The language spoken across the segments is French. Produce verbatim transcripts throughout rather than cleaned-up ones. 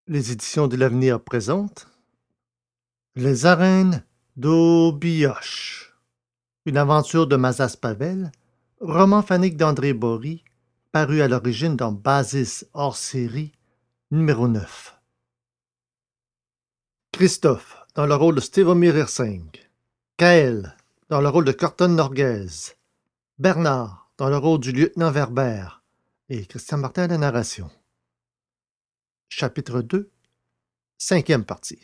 Les éditions de l'Avenir présentent Les arènes d'Obioche, une aventure de Mazas Pavel, roman phonique d'André Bory, paru à l'origine dans Basis hors série, numéro neuf. Christophe, dans le rôle de Stevomir Hirsing. Kael, dans le rôle de Corton Norguez. Bernard, dans le rôle du lieutenant Verbert. Et Christian Martin à la narration. Chapitre deux, cinquième partie.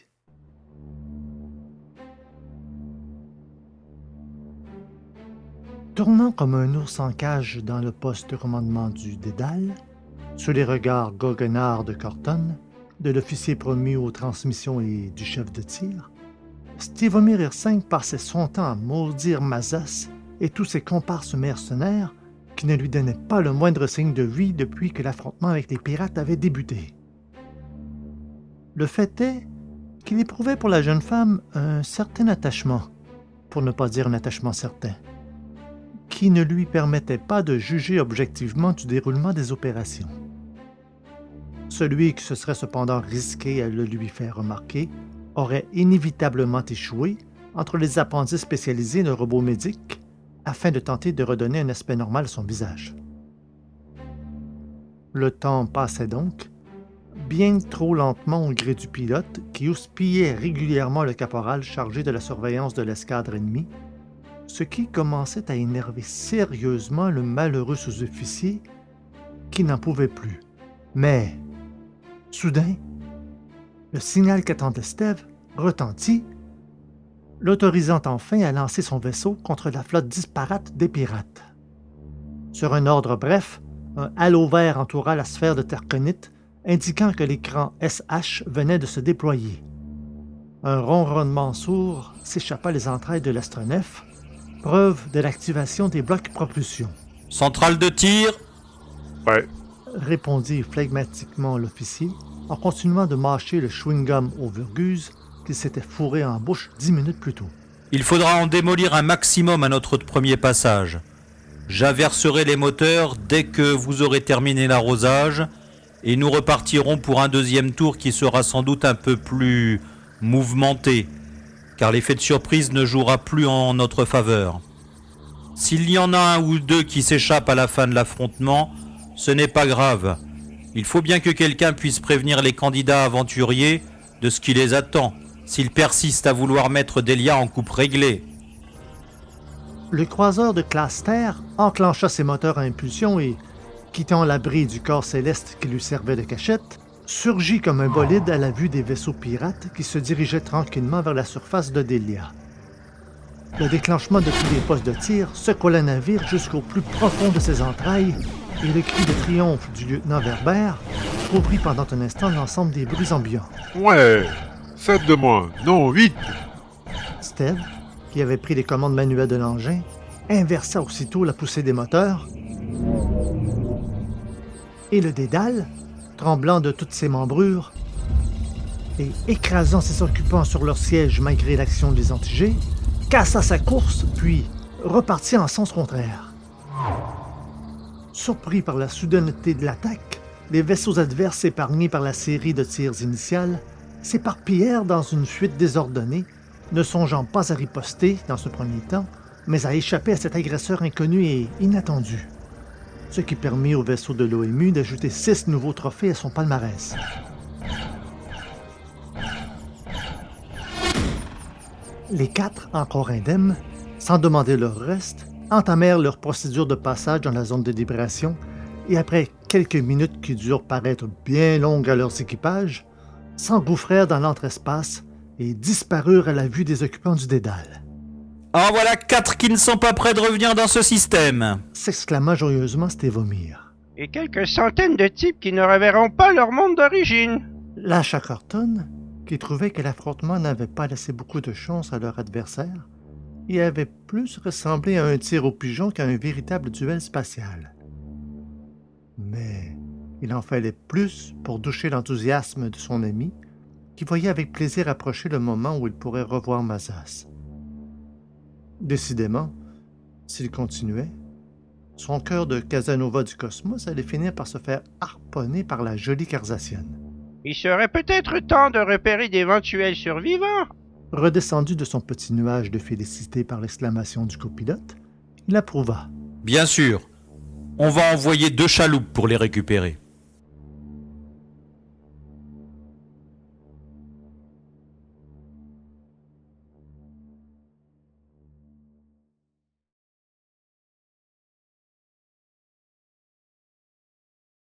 Tournant comme un ours en cage dans le poste de commandement du Dédale, sous les regards goguenards de Corton, de l'officier promu aux transmissions et du chef de tir, Stevomir Hirsing passait son temps à maudire Mazas et tous ses comparses mercenaires qui ne lui donnaient pas le moindre signe de vie depuis que l'affrontement avec les pirates avait débuté. Le fait est qu'il éprouvait pour la jeune femme un certain attachement, pour ne pas dire un attachement certain, qui ne lui permettait pas de juger objectivement du déroulement des opérations. Celui qui se serait cependant risqué à le lui faire remarquer aurait inévitablement échoué entre les appendices spécialisés d'un robot médic afin de tenter de redonner un aspect normal à son visage. Le temps passait donc, bien trop lentement au gré du pilote qui houspillait régulièrement le caporal chargé de la surveillance de l'escadre ennemie, ce qui commençait à énerver sérieusement le malheureux sous-officier qui n'en pouvait plus. Mais, soudain, le signal qu'attendait Steve retentit, l'autorisant enfin à lancer son vaisseau contre la flotte disparate des pirates. Sur un ordre bref, un halo vert entoura la sphère de terconite, indiquant que l'écran S H venait de se déployer. Un ronronnement sourd s'échappa des entrailles de l'astronef, preuve de l'activation des blocs propulsion. « Centrale de tir !» « Ouais. » répondit flegmatiquement l'officier, en continuant de mâcher le chewing-gum au Virguse qu'il s'était fourré en bouche dix minutes plus tôt. « Il faudra en démolir un maximum à notre premier passage. J'averserai les moteurs dès que vous aurez terminé l'arrosage, et nous repartirons pour un deuxième tour qui sera sans doute un peu plus mouvementé, car l'effet de surprise ne jouera plus en notre faveur. S'il y en a un ou deux qui s'échappent à la fin de l'affrontement, ce n'est pas grave. Il faut bien que quelqu'un puisse prévenir les candidats aventuriers de ce qui les attend, s'ils persistent à vouloir mettre Delia en coupe réglée. » Le croiseur de classe Terre enclencha ses moteurs à impulsion et, quittant l'abri du corps céleste qui lui servait de cachette, surgit comme un bolide à la vue des vaisseaux pirates qui se dirigeaient tranquillement vers la surface de Delia. Le déclenchement de tous les postes de tir secoua le navire jusqu'au plus profond de ses entrailles et le cri de triomphe du lieutenant Verbert couvrit pendant un instant l'ensemble des bruits ambiants. « Ouais, sept de moins, non, huit !» Steve, qui avait pris les commandes manuelles de l'engin, inversa aussitôt la poussée des moteurs et le Dédale, tremblant de toutes ses membrures et écrasant ses occupants sur leur siège malgré l'action des antigés, cassa sa course, puis repartit en sens contraire. Surpris par la soudaineté de l'attaque, les vaisseaux adverses épargnés par la série de tirs initiales s'éparpillèrent dans une fuite désordonnée, ne songeant pas à riposter dans ce premier temps, mais à échapper à cet agresseur inconnu et inattendu, ce qui permit au vaisseau de l'O M U d'ajouter six nouveaux trophées à son palmarès. Les quatre, encore indemnes, sans demander leur reste, entamèrent leur procédure de passage dans la zone de libération et après quelques minutes qui durent paraître bien longues à leurs équipages, s'engouffrèrent dans l'entre-espace et disparurent à la vue des occupants du Dédale. « En voilà quatre qui ne sont pas prêts de revenir dans ce système !» s'exclama joyeusement Stevomir. « Et quelques centaines de types qui ne reverront pas leur monde d'origine !» lâcha Corton, qui trouvait que l'affrontement n'avait pas laissé beaucoup de chance à leur adversaire et avait plus ressemblé à un tir au pigeon qu'à un véritable duel spatial. Mais il en fallait plus pour doucher l'enthousiasme de son ami, qui voyait avec plaisir approcher le moment où il pourrait revoir Mazas. Décidément, s'il continuait, son cœur de Casanova du cosmos allait finir par se faire harponner par la jolie Carzatienne. Il serait peut-être temps de repérer d'éventuels survivants. Redescendu de son petit nuage de félicité par l'exclamation du copilote, il approuva. Bien sûr. On va envoyer deux chaloupes pour les récupérer.